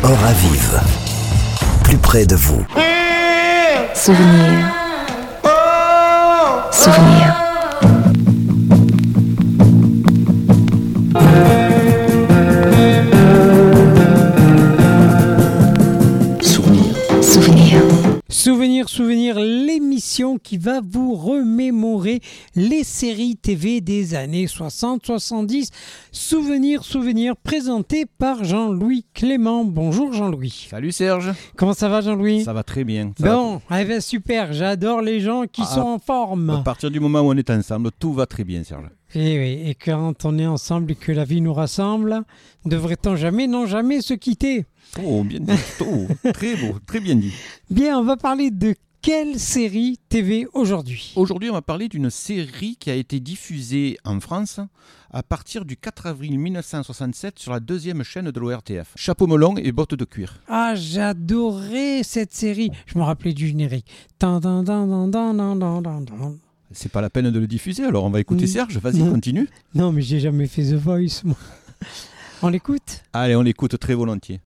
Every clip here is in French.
Aura Vive, plus près de vous. Souvenir. Souvenir. Souvenir, l'émission qui va vous remémorer les séries TV des années 60-70. Souvenir, présenté par Jean-Louis Clément. Bonjour Jean-Louis. Salut Serge. Comment ça va Jean-Louis ? Ça va très bien. Super, j'adore les gens qui sont en forme. À partir du moment où on est ensemble, tout va très bien Serge. Et quand on est ensemble et que la vie nous rassemble, devrait-on jamais se quitter ? Oh, bien dit. Oh, très beau, très bien dit. Bien, on va parler de quelle série TV aujourd'hui ? Aujourd'hui, on va parler d'une série qui a été diffusée en France à partir du 4 avril 1967 sur la deuxième chaîne de l'ORTF. Chapeau melon et bottes de cuir. Ah, j'adorais cette série. Je me rappelais du générique. C'est pas la peine de le diffuser, alors on va écouter Serge. Vas-y, continue. Non, mais j'ai jamais fait The Voice, moi. On l'écoute ? Allez, on l'écoute très volontiers.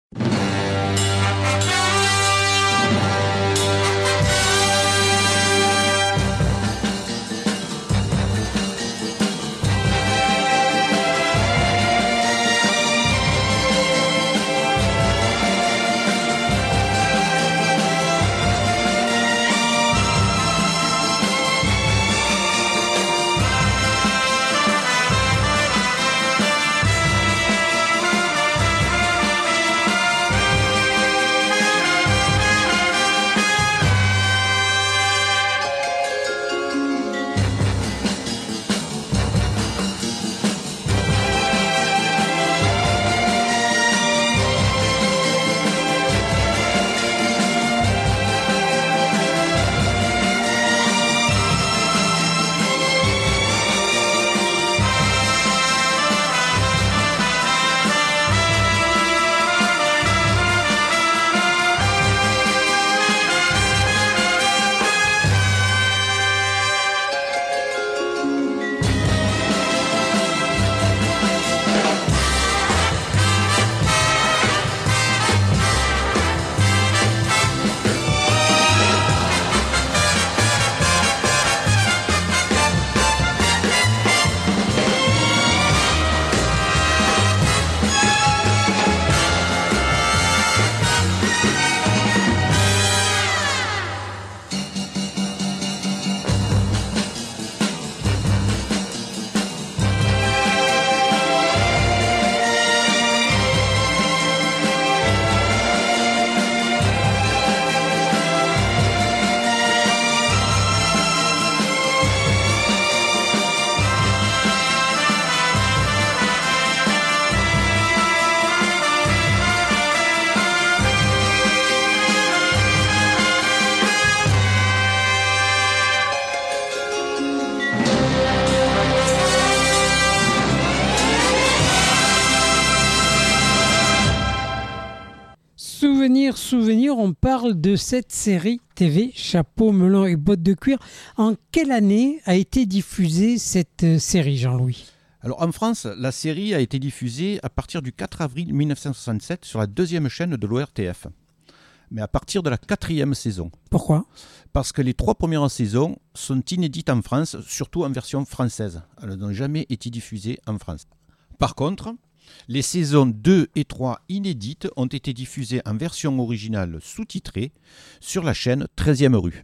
Souvenir, on parle de cette série TV, Chapeau melon et bottes de cuir. En quelle année a été diffusée cette série, Jean-Louis ? Alors en France, la série a été diffusée à partir du 4 avril 1967 sur la deuxième chaîne de l'ORTF. Mais à partir de la 4e saison. Pourquoi ? Parce que les 3 premières saisons sont inédites en France, surtout en version française. Elles n'ont jamais été diffusées en France. Par contre, les saisons 2 et 3 inédites ont été diffusées en version originale sous-titrée sur la chaîne 13e rue.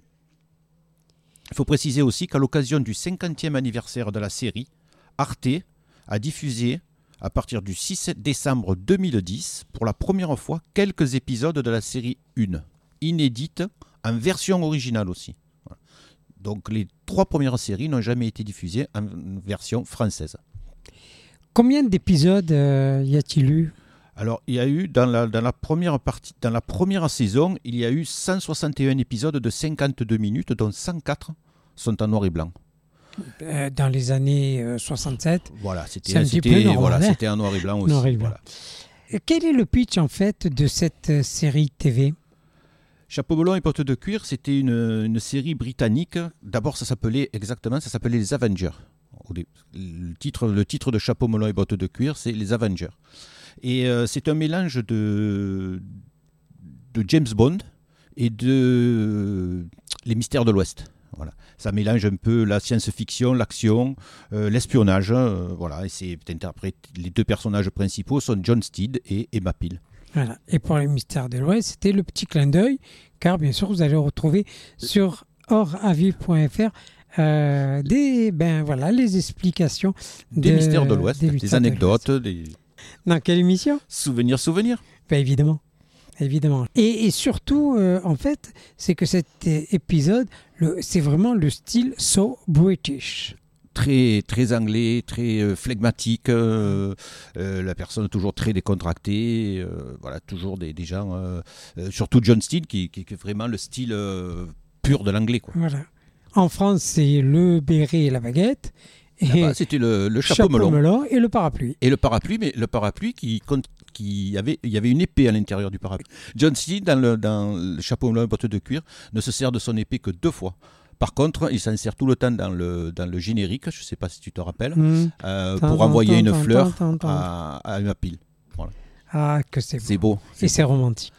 Il faut préciser aussi qu'à l'occasion du 50e anniversaire de la série, Arte a diffusé, à partir du 6 décembre 2010, pour la première fois, quelques épisodes de la série 1, inédite en version originale aussi. Voilà. Donc les 3 premières séries n'ont jamais été diffusées en version française. Combien d'épisodes y a-t-il eu ? Alors, il y a eu, dans la première saison, il y a eu 161 épisodes de 52 minutes, dont 104 sont en noir et blanc. Dans les années 67. Voilà, c'était en noir et blanc aussi. Noir et blanc. Voilà. Quel est le pitch, en fait, de cette série TV ? Chapeau melon et bottes de cuir, c'était une série britannique. D'abord, ça s'appelait les Avengers. Le titre de Chapeau melon et bottes de cuir, c'est les Avengers. Et c'est un mélange James Bond et de Les Mystères de l'Ouest. Voilà. Ça mélange un peu la science-fiction, l'action, l'espionnage. Voilà. Et c'est interprété. Les deux personnages principaux sont John Steed et Emma Peel. Voilà. Et pour les Mystères de l'Ouest, c'était le petit clin d'œil, car bien sûr, vous allez retrouver sur oraviv.fr les explications des Mystères de l'Ouest, des anecdotes. Dans quelle émission ? Souvenirs. Ben, évidemment. Et surtout, en fait, c'est que cet épisode, c'est vraiment le style so British. Très, très anglais, très flegmatique, la personne toujours très décontractée, voilà, toujours des gens, surtout John Steed qui est vraiment le style pur de l'anglais, quoi. Voilà. En France, c'est le béret et la baguette. Et c'était le chapeau melon et le parapluie. Et le parapluie, mais le parapluie il y avait une épée à l'intérieur du parapluie. John Steed, dans le chapeau melon et bottes de cuir, ne se sert de son épée que 2 fois. Par contre, il s'en sert tout le temps dans le générique, je ne sais pas si tu te rappelles, pour envoyer une fleur à Emma Peel. Voilà. Ah, que c'est beau. C'est beau. Et c'est romantique.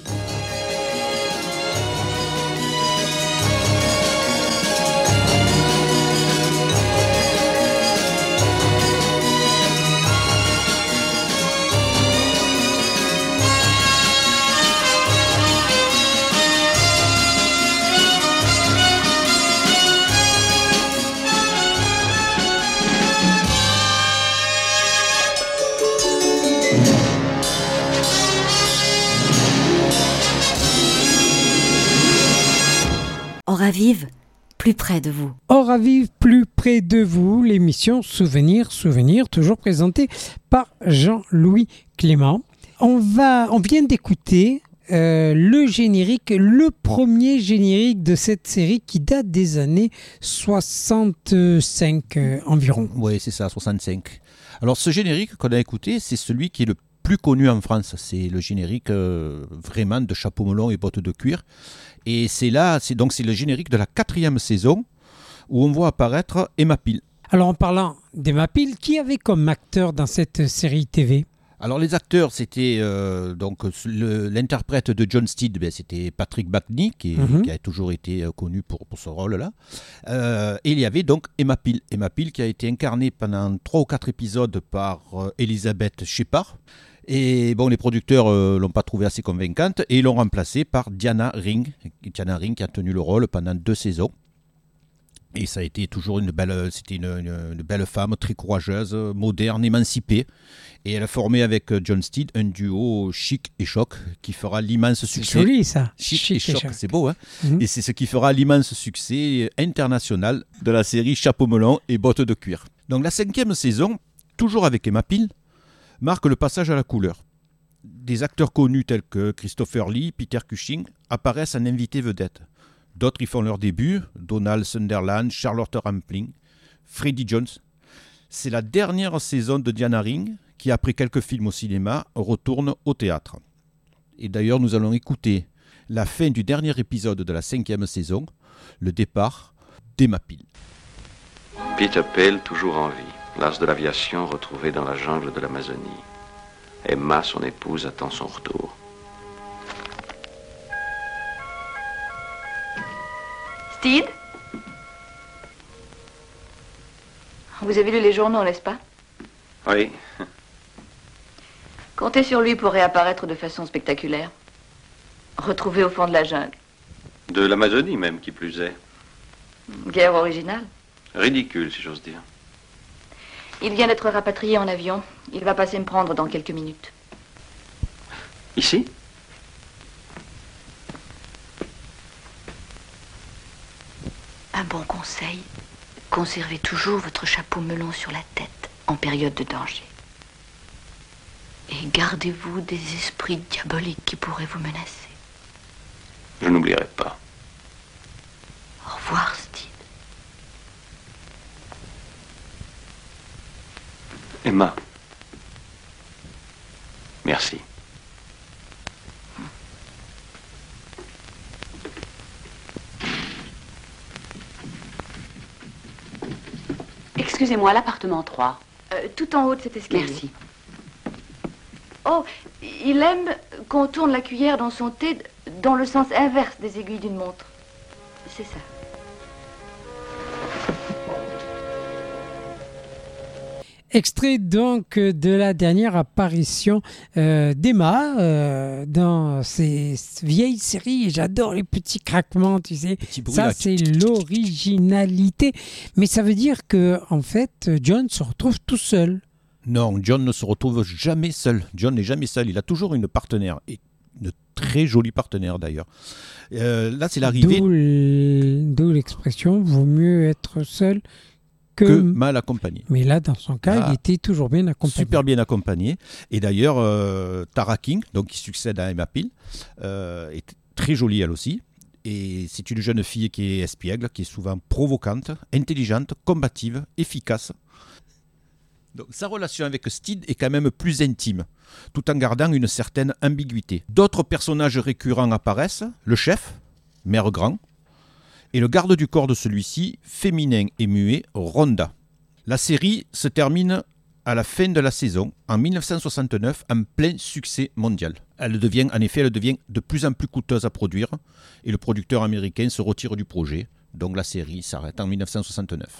Oraviv, plus près de vous. Oraviv, plus près de vous, l'émission Souvenirs, toujours présentée par Jean-Louis Clément. On vient d'écouter le générique, le premier générique de cette série qui date des années 65 environ. Oui, c'est ça, 65. Alors ce générique qu'on a écouté, c'est celui qui est le plus connu en France. C'est le générique vraiment de Chapeau melon et bottes de cuir. Et c'est le générique de la 4e saison où on voit apparaître Emma Peel. Alors en parlant d'Emma Peel, qui avait comme acteur dans cette série TV ? Alors les acteurs, c'était l'interprète de John Steed, c'était Patrick Backney, qui a toujours été connu pour ce rôle-là. Et il y avait donc Emma Peel. Emma Peel qui a été incarnée pendant 3 ou 4 épisodes par Elizabeth Shepard. Et bon, les producteurs l'ont pas trouvée assez convaincante et l'ont remplacée par Diana Ring. Diana Ring qui a tenu le rôle pendant 2 saisons. Et ça a été toujours une belle femme, très courageuse, moderne, émancipée. Et elle a formé avec John Steed un duo chic et choc qui fera l'immense succès. C'est joli ça. Chic et choc, c'est beau, hein. Et c'est ce qui fera l'immense succès international de la série Chapeau melon et bottes de cuir. Donc la 5e saison, toujours avec Emma Peel, marque le passage à la couleur. Des acteurs connus tels que Christopher Lee, Peter Cushing apparaissent en invités vedettes. D'autres y font leur début, Donald Sutherland, Charlotte Rampling, Freddie Jones. C'est la dernière saison de Diana Ring qui, après quelques films au cinéma, retourne au théâtre. Et d'ailleurs, nous allons écouter la fin du dernier épisode de la 5e saison, le départ d'Emma Peel. Peter Peel, toujours en vie. L'as de l'aviation retrouvé dans la jungle de l'Amazonie. Emma, son épouse, attend son retour. Steed ? Vous avez lu les journaux, n'est-ce pas ? Oui. Comptez sur lui pour réapparaître de façon spectaculaire. Retrouvé au fond de la jungle. De l'Amazonie même, qui plus est. Guerre originale. Ridicule, si j'ose dire. Il vient d'être rapatrié en avion. Il va passer me prendre dans quelques minutes. Ici ? Un bon conseil. Conservez toujours votre chapeau melon sur la tête en période de danger. Et gardez-vous des esprits diaboliques qui pourraient vous menacer. Je n'oublierai pas. Au revoir, Steed. Emma. Merci. Excusez-moi, l'appartement 3. Tout en haut de cet escalier. Merci. Oh, il aime qu'on tourne la cuillère dans son thé dans le sens inverse des aiguilles d'une montre. C'est ça. Extrait donc de la dernière apparition d'Emma dans ces vieilles séries. J'adore les petits craquements, tu sais. Ça, c'est l'originalité. Mais ça veut dire que, en fait, John se retrouve tout seul. Non, John ne se retrouve jamais seul. John n'est jamais seul. Il a toujours une partenaire. Et une très jolie partenaire, d'ailleurs. Là, c'est l'arrivée... D'où l'expression « vaut mieux être seul » que mal accompagné. Mais là, dans son cas, il était toujours bien accompagné. Super bien accompagné. Et d'ailleurs, Tara King, donc, qui succède à Emma Peel, est très jolie elle aussi. Et c'est une jeune fille qui est espiègle, qui est souvent provocante, intelligente, combative, efficace. Donc, sa relation avec Steed est quand même plus intime, tout en gardant une certaine ambiguïté. D'autres personnages récurrents apparaissent, le chef, Maire Grand, et le garde du corps de celui-ci, féminin et muet, Rhonda. La série se termine à la fin de la saison, en 1969, en plein succès mondial. Elle devient de plus en plus coûteuse à produire, et le producteur américain se retire du projet, donc la série s'arrête en 1969.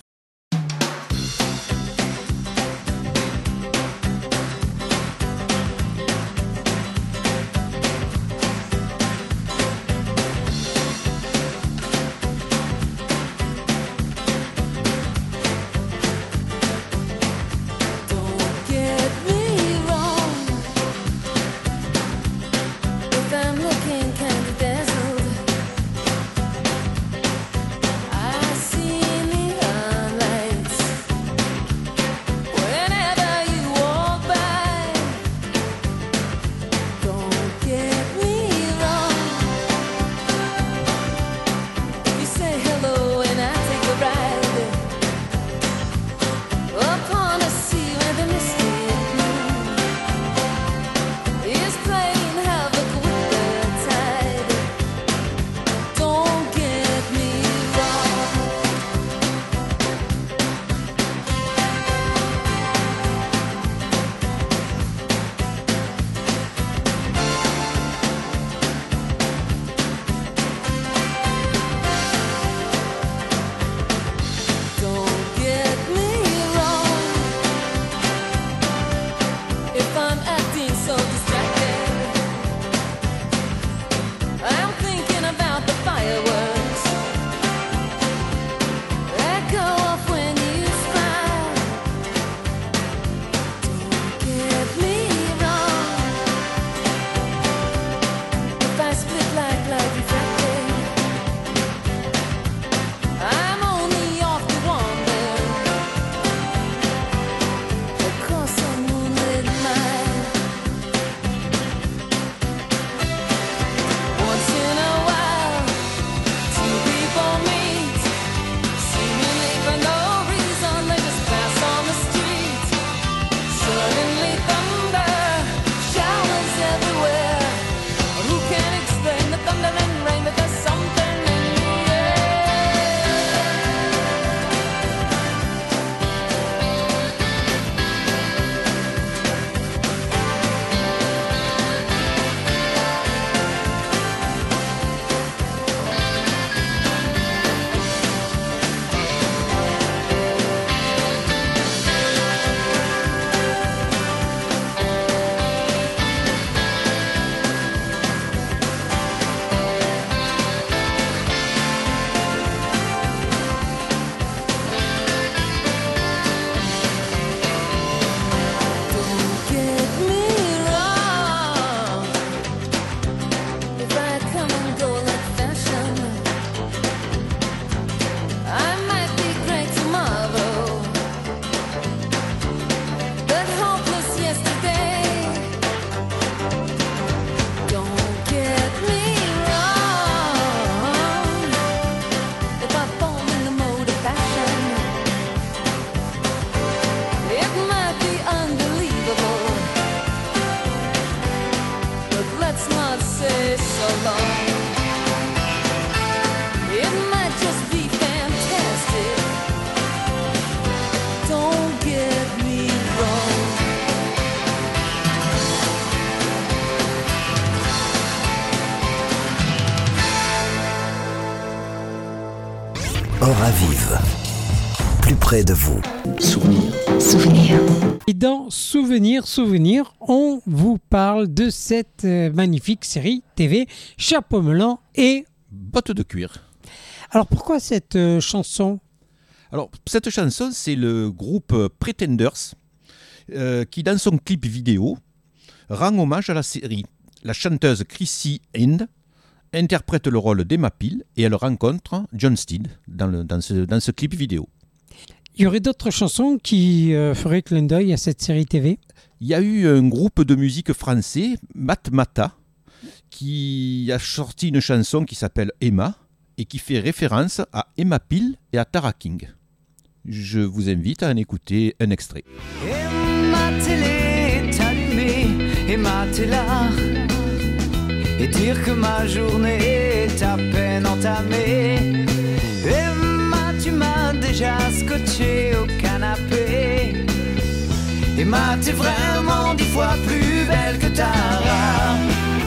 Hora Vive. Plus près de vous. Souvenir. Et dans Souvenir, on vous parle de cette magnifique série TV Chapeau melon et Bottes de cuir. Alors pourquoi cette chanson ? Alors, cette chanson, c'est le groupe Pretenders qui, dans son clip vidéo, rend hommage à la série. La chanteuse Chrissy Hind interprète le rôle d'Emma Peel et elle rencontre John Steed dans ce clip vidéo. Il y aurait d'autres chansons qui feraient clin d'œil à cette série TV ? Il y a eu un groupe de musique français, Matmata, qui a sorti une chanson qui s'appelle Emma et qui fait référence à Emma Peel et à Tara King. Je vous invite à en écouter un extrait. Et ma télé est allumée, et ma t'es là, et dire que ma journée est à peine entamée. Emma, tu m'as déjà scotché au canapé. Emma, t'es vraiment 10 fois plus belle que Tara.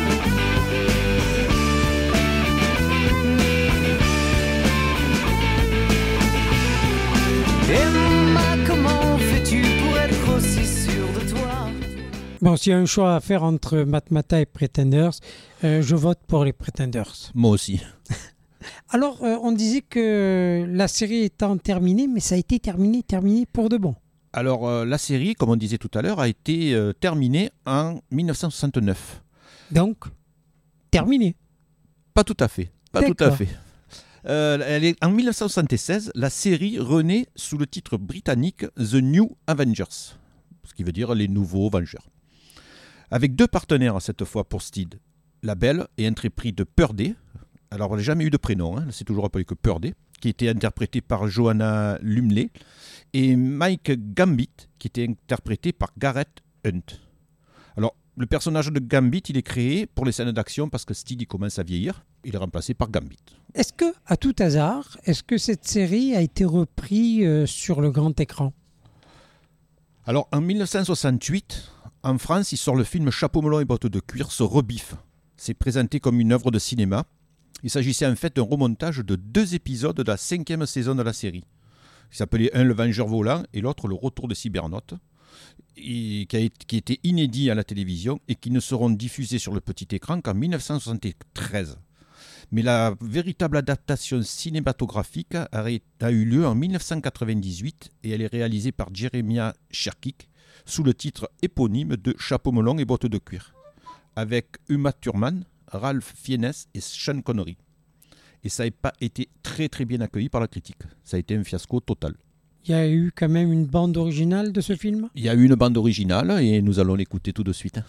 Emma, comment fais-tu pour être aussi sûre de toi ? Bon, s'il y a un choix à faire entre Matmata et Pretenders, je vote pour les Pretenders. Moi aussi. Alors, on disait que la série étant terminée, mais ça a été terminé pour de bon. Alors, la série, comme on disait tout à l'heure, a été terminée en 1969. Donc, terminé. Pas tout à fait. D'accord. En 1976, la série renaît sous le titre britannique The New Avengers, ce qui veut dire les nouveaux Vengeurs. Avec 2 partenaires cette fois pour Steed, label et intrépris de Purday. Alors, elle n'a jamais eu de prénom, c'est toujours appelé que Purday, qui était interprété par Joanna Lumley, et Mike Gambit, qui était interprété par Gareth Hunt. Alors, le personnage de Gambit, il est créé pour les scènes d'action parce que Steed il commence à vieillir. Il est remplacé par Gambit. Est-ce que, à tout hasard, cette série a été reprise sur le grand écran ? Alors, en 1968, en France, il sort le film Chapeau melon et bottes de cuir se rebiffe. C'est présenté comme une œuvre de cinéma. Il s'agissait en fait d'un remontage de 2 épisodes de la 5e saison de la série. Il s'appelait un Le Vengeur volant et l'autre Le Retour de Cybernautes, qui était inédit à la télévision et qui ne seront diffusés sur le petit écran qu'en 1973. Mais la véritable adaptation cinématographique a eu lieu en 1998 et elle est réalisée par Jeremiah Cherkic sous le titre éponyme de Chapeau melon et bottes de cuir, avec Uma Thurman, Ralph Fiennes et Sean Connery. Et ça n'a pas été très très bien accueilli par la critique. Ça a été un fiasco total. Il y a eu quand même une bande originale de ce film ? Il y a eu une bande originale et nous allons l'écouter tout de suite.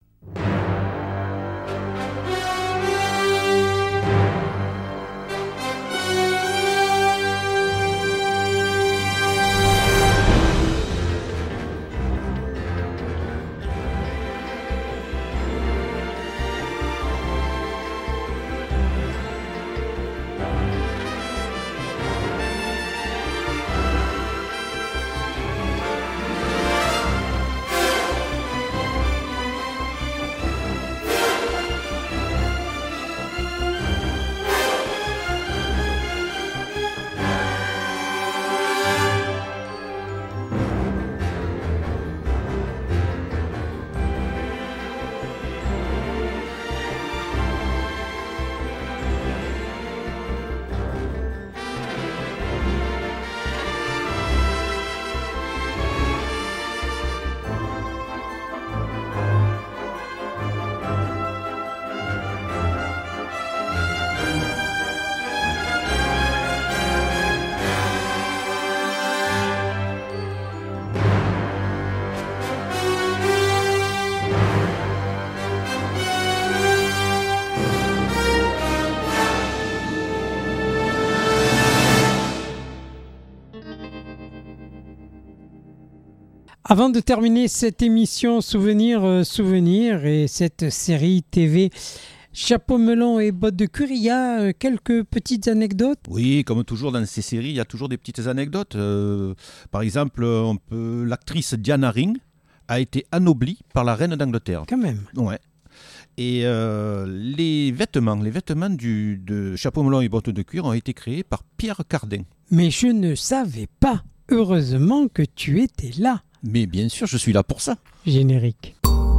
Avant de terminer cette émission Souvenir et cette série TV Chapeau melon et bottes de cuir, il y a quelques petites anecdotes. Oui, comme toujours dans ces séries, il y a toujours des petites anecdotes. Par exemple, l'actrice Diana Rigg a été anoblie par la reine d'Angleterre. Quand même. Ouais. Et les vêtements de chapeau melon et bottes de cuir ont été créés par Pierre Cardin. Mais je ne savais pas. Heureusement que tu étais là. Mais bien sûr, je suis là pour ça. Générique.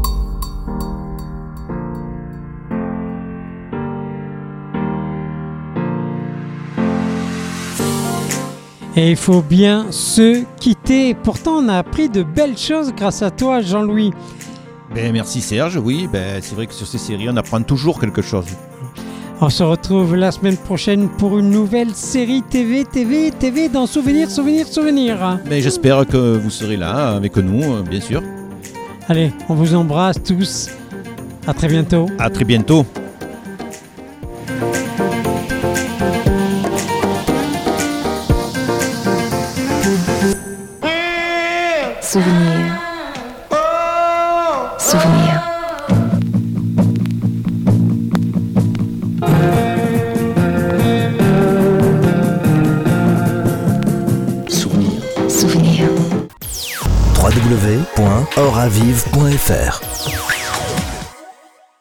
Et il faut bien se quitter. Pourtant, on a appris de belles choses grâce à toi, Jean-Louis. Merci Serge, oui, c'est vrai que sur ces séries, on apprend toujours quelque chose. On se retrouve la semaine prochaine pour une nouvelle série TV dans Souvenir. J'espère que vous serez là avec nous, bien sûr. Allez, on vous embrasse tous. À très bientôt. À très bientôt. Souvenir. www.oravive.fr